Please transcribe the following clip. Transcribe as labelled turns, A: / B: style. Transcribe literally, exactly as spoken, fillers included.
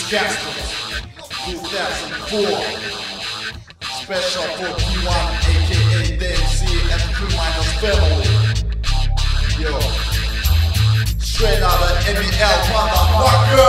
A: Castles, two thousand four. Special for P one, aka D M C and Crew Miners family. Yo, straight out of N B L, motherfucker.